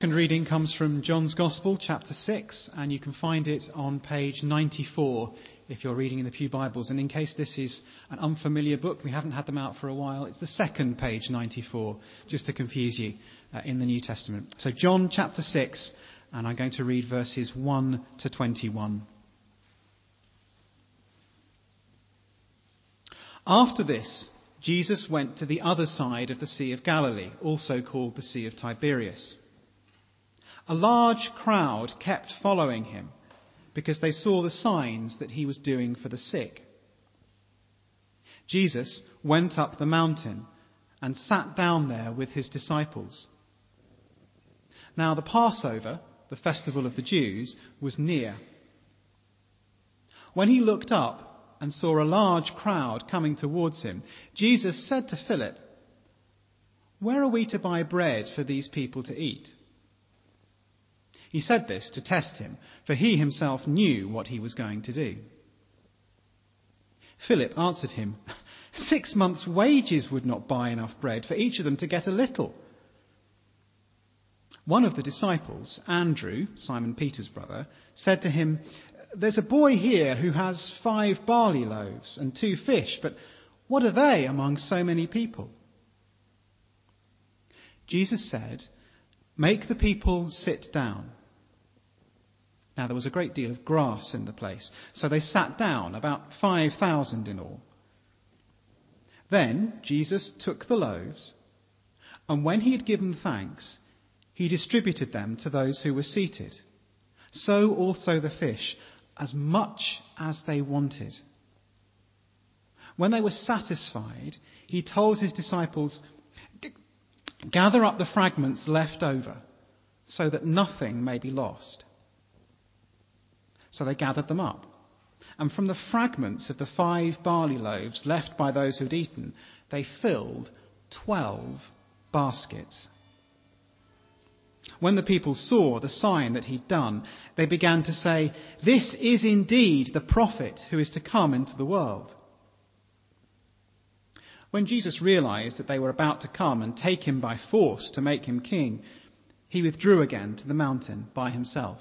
Second reading comes from John's Gospel, chapter 6, and you can find it on page 94 if you're reading in the Pew Bibles. And in case this is an unfamiliar book, we haven't had them out for a while, it's the second page 94, just to confuse you, in the New Testament. So John chapter 6, and I'm going to read verses 1 to 21. After this, Jesus went to the other side of the Sea of Galilee, also called the Sea of Tiberias. A large crowd kept following him because they saw the signs that he was doing for the sick. Jesus went up the mountain and sat down there with his disciples. Now the Passover, the festival of the Jews, was near. When he looked up and saw a large crowd coming towards him, Jesus said to Philip, "Where are we to buy bread for these people to eat?" He said this to test him, for he himself knew what he was going to do. Philip answered him, 6 months' wages would not buy enough bread for each of them to get a little. One of the disciples, Andrew, Simon Peter's brother, said to him, "There's a boy here who has 5 barley loaves and 2 fish, but what are they among so many people?" Jesus said, "Make the people sit down." Now there was a great deal of grass in the place, so they sat down, about 5,000 in all. Then Jesus took the loaves, and when he had given thanks, he distributed them to those who were seated. So also the fish, as much as they wanted. When they were satisfied, he told his disciples, "Gather up the fragments left over, so that nothing may be lost." So they gathered them up. And from the fragments of the 5 barley loaves left by those who had eaten, they filled 12 baskets. When the people saw the sign that he'd done, they began to say, "This is indeed the prophet who is to come into the world." When Jesus realized that they were about to come and take him by force to make him king, he withdrew again to the mountain by himself.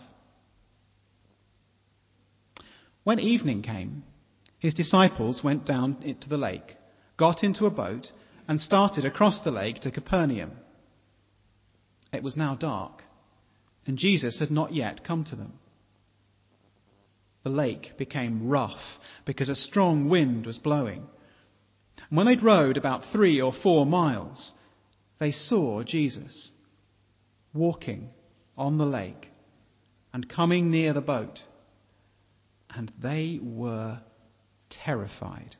When evening came, his disciples went down into the lake, got into a boat, and started across the lake to Capernaum. It was now dark, and Jesus had not yet come to them. The lake became rough because a strong wind was blowing. And when they'd rowed about 3 or 4 miles, they saw Jesus walking on the lake and coming near the boat. And they were terrified.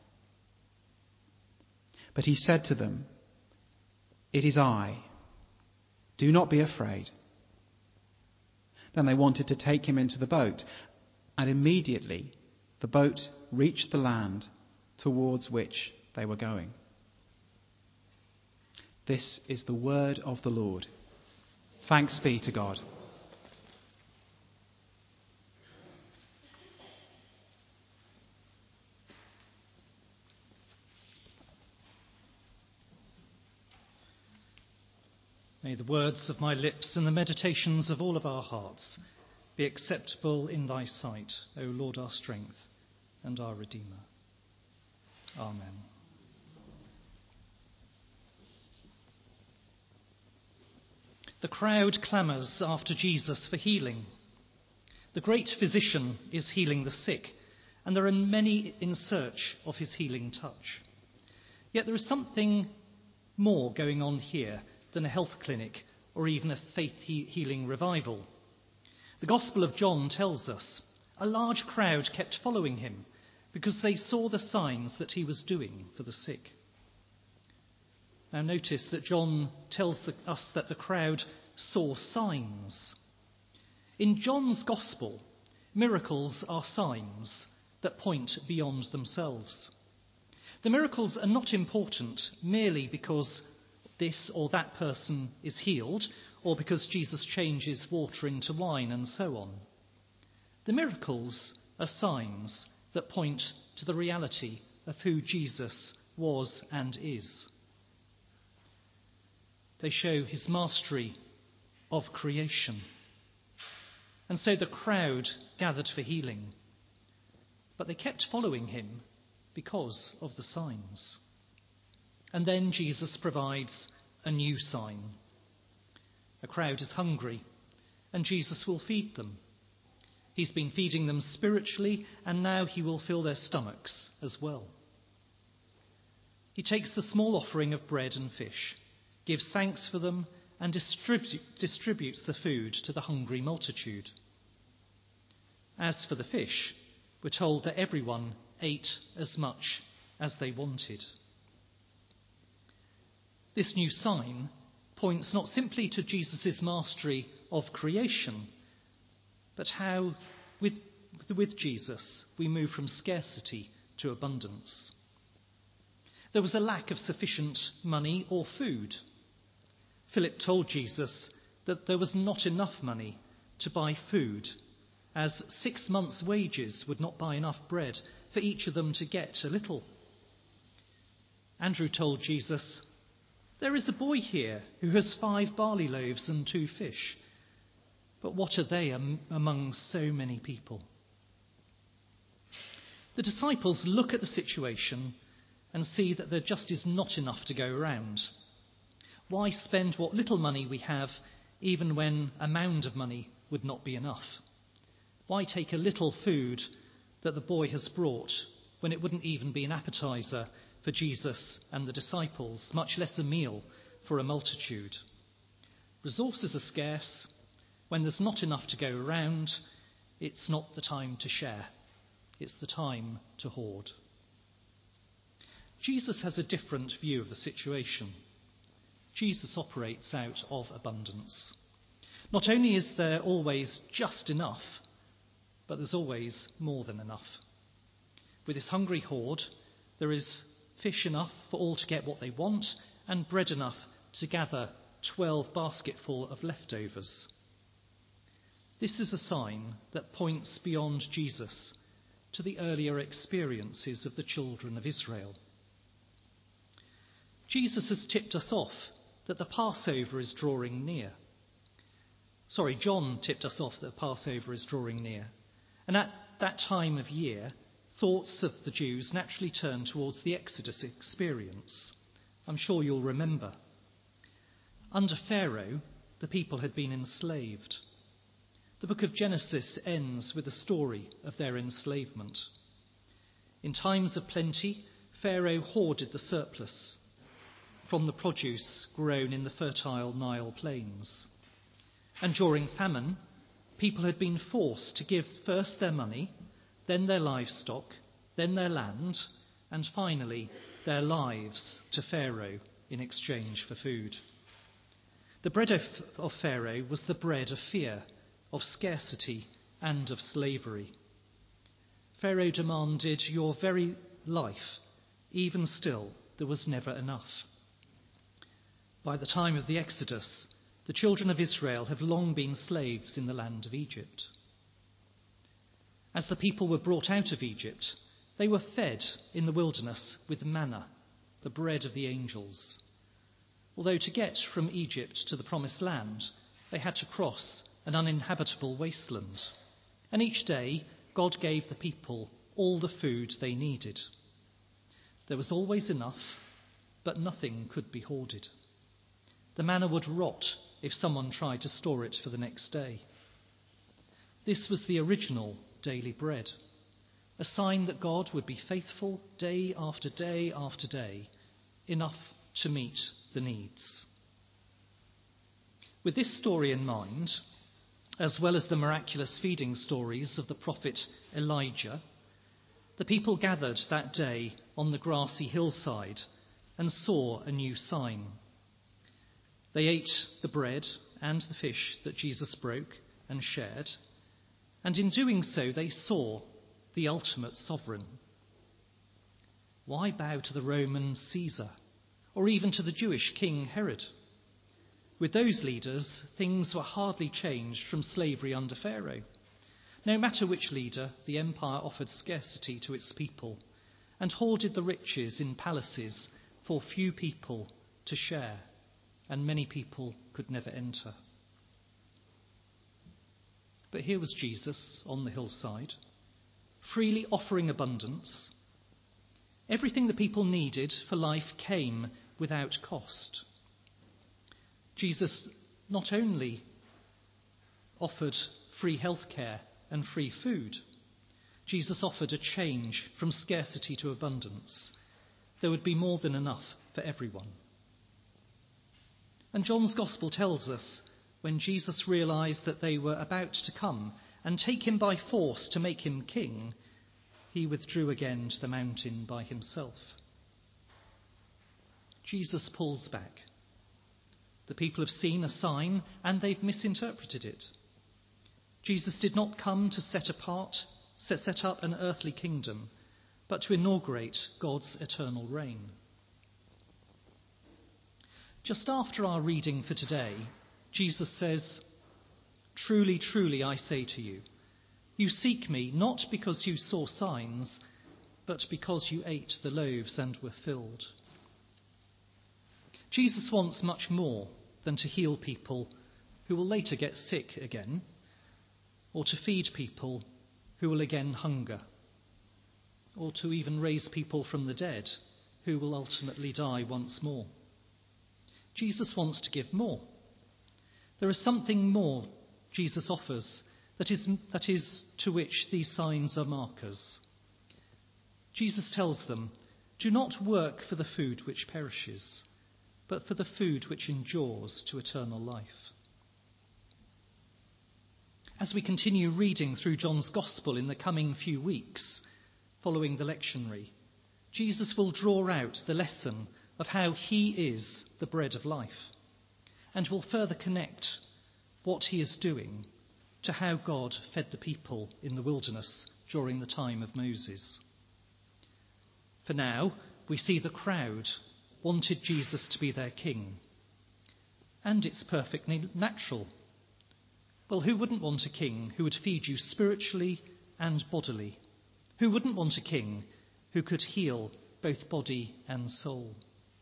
But he said to them, "It is I. Do not be afraid." Then they wanted to take him into the boat, and immediately the boat reached the land towards which they were going. This is the word of the Lord. Thanks be to God. May the words of my lips and the meditations of all of our hearts be acceptable in thy sight, O Lord, our strength and our Redeemer. Amen. The crowd clamours after Jesus for healing. The great physician is healing the sick, and there are many in search of his healing touch. Yet there is something more going on here than a health clinic or even a faith healing revival. The Gospel of John tells us a large crowd kept following him because they saw the signs that he was doing for the sick. Now notice that John tells us that the crowd saw signs. In John's Gospel, miracles are signs that point beyond themselves. The miracles are not important merely because this or that person is healed, or because Jesus changes water into wine and so on. The miracles are signs that point to the reality of who Jesus was and is. They show his mastery of creation. And so the crowd gathered for healing, but they kept following him because of the signs. And then Jesus provides a new sign. A crowd is hungry, and Jesus will feed them. He's been feeding them spiritually, and now he will fill their stomachs as well. He takes the small offering of bread and fish, gives thanks for them, and distributes the food to the hungry multitude. As for the fish, we're told that everyone ate as much as they wanted. This new sign points not simply to Jesus' mastery of creation, but how with Jesus we move from scarcity to abundance. There was a lack of sufficient money or food. Philip told Jesus that there was not enough money to buy food, as 6 months' wages would not buy enough bread for each of them to get a little. Andrew told Jesus, "There is a boy here who has 5 barley loaves and 2 fish. But what are they among so many people?" The disciples look at the situation and see that there just is not enough to go around. Why spend what little money we have even when a mound of money would not be enough? Why take a little food that the boy has brought when it wouldn't even be an appetizer for Jesus and the disciples, much less a meal for a multitude? Resources are scarce. When there's not enough to go around, it's not the time to share. It's the time to hoard. Jesus has a different view of the situation. Jesus operates out of abundance. Not only is there always just enough, but there's always more than enough. With his hungry horde, there is fish enough for all to get what they want, and bread enough to gather 12 basketful of leftovers. This is a sign that points beyond Jesus to the earlier experiences of the children of Israel. Jesus has tipped us off that the Passover is drawing near. John tipped us off that the Passover is drawing near. And at that time of year, thoughts of the Jews naturally turn towards the Exodus experience. I'm sure you'll remember. Under Pharaoh, the people had been enslaved. The book of Genesis ends with a story of their enslavement. In times of plenty, Pharaoh hoarded the surplus from the produce grown in the fertile Nile plains. And during famine, people had been forced to give first their money, then their livestock, then their land, and finally their lives to Pharaoh in exchange for food. The bread of Pharaoh was the bread of fear, of scarcity, and of slavery. Pharaoh demanded your very life. Even still, there was never enough. By the time of the Exodus, the children of Israel have long been slaves in the land of Egypt. As the people were brought out of Egypt, they were fed in the wilderness with manna, the bread of the angels. Although to get from Egypt to the promised land, they had to cross an uninhabitable wasteland. And each day, God gave the people all the food they needed. There was always enough, but nothing could be hoarded. The manna would rot if someone tried to store it for the next day. This was the original daily bread, a sign that God would be faithful day after day after day, enough to meet the needs. With this story in mind, as well as the miraculous feeding stories of the prophet Elijah, the people gathered that day on the grassy hillside and saw a new sign. They ate the bread and the fish that Jesus broke and shared, and in doing so they saw the ultimate sovereign. Why bow to the Roman Caesar, or even to the Jewish King Herod? With those leaders, things were hardly changed from slavery under Pharaoh. No matter which leader, the empire offered scarcity to its people and hoarded the riches in palaces for few people to share, and many people could never enter. But here was Jesus on the hillside, freely offering abundance. Everything the people needed for life came without cost. Jesus not only offered free healthcare and free food, Jesus offered a change from scarcity to abundance. There would be more than enough for everyone. And John's Gospel tells us when Jesus realized that they were about to come and take him by force to make him king, he withdrew again to the mountain by himself. Jesus pulls back. The people have seen a sign and they've misinterpreted it. Jesus did not come to set up an earthly kingdom, but to inaugurate God's eternal reign. Just after our reading for today, Jesus says, "Truly, truly, I say to you, you seek me not because you saw signs, but because you ate the loaves and were filled." Jesus wants much more than to heal people who will later get sick again, or to feed people who will again hunger, or to even raise people from the dead who will ultimately die once more. Jesus wants to give more. There is something more Jesus offers that is to which these signs are markers. Jesus tells them, "Do not work for the food which perishes, but for the food which endures to eternal life." As we continue reading through John's Gospel in the coming few weeks, following the lectionary, Jesus will draw out the lesson of how he is the bread of life, and will further connect what he is doing to how God fed the people in the wilderness during the time of Moses. For now, we see the crowd wanted Jesus to be their king, and it's perfectly natural. Well, who wouldn't want a king who would feed you spiritually and bodily? Who wouldn't want a king who could heal both body and soul?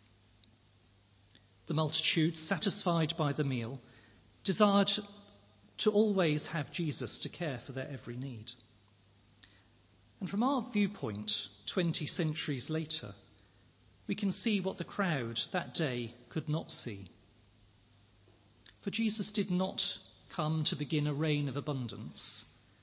The multitude, satisfied by the meal, desired to always have Jesus to care for their every need. And from our viewpoint, 20 centuries later, we can see what the crowd that day could not see. For Jesus did not come to begin a reign of abundance,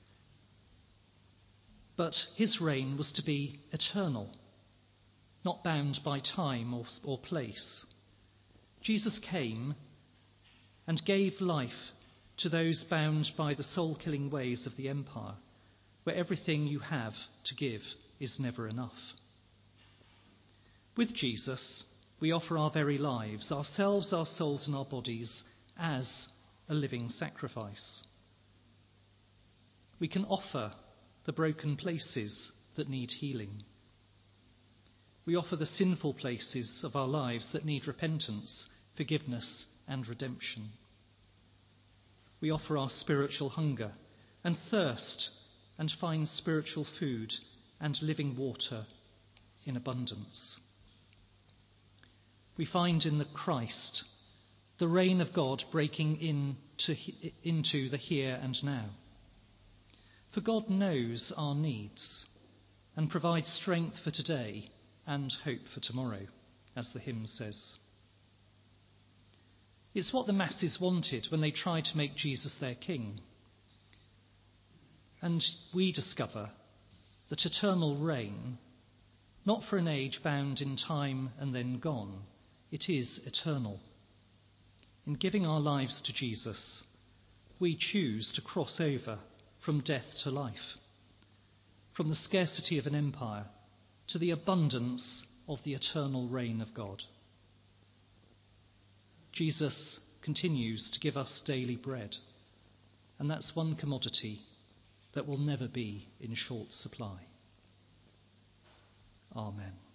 but his reign was to be eternal, not bound by time or place. Jesus came and gave life to those bound by the soul-killing ways of the empire, where everything you have to give is never enough. With Jesus, we offer our very lives, ourselves, our souls, and our bodies as a living sacrifice. We can offer the broken places that need healing. We offer the sinful places of our lives that need repentance, forgiveness, and redemption. We offer our spiritual hunger and thirst and find spiritual food and living water in abundance. We find in the Christ the reign of God breaking into the here and now. For God knows our needs and provides strength for today and hope for tomorrow, as the hymn says. It's what the masses wanted when they tried to make Jesus their king. And we discover that eternal reign, not for an age bound in time and then gone, it is eternal. In giving our lives to Jesus, we choose to cross over from death to life, from the scarcity of an empire to the abundance of the eternal reign of God. Jesus continues to give us daily bread, and that's one commodity that will never be in short supply. Amen.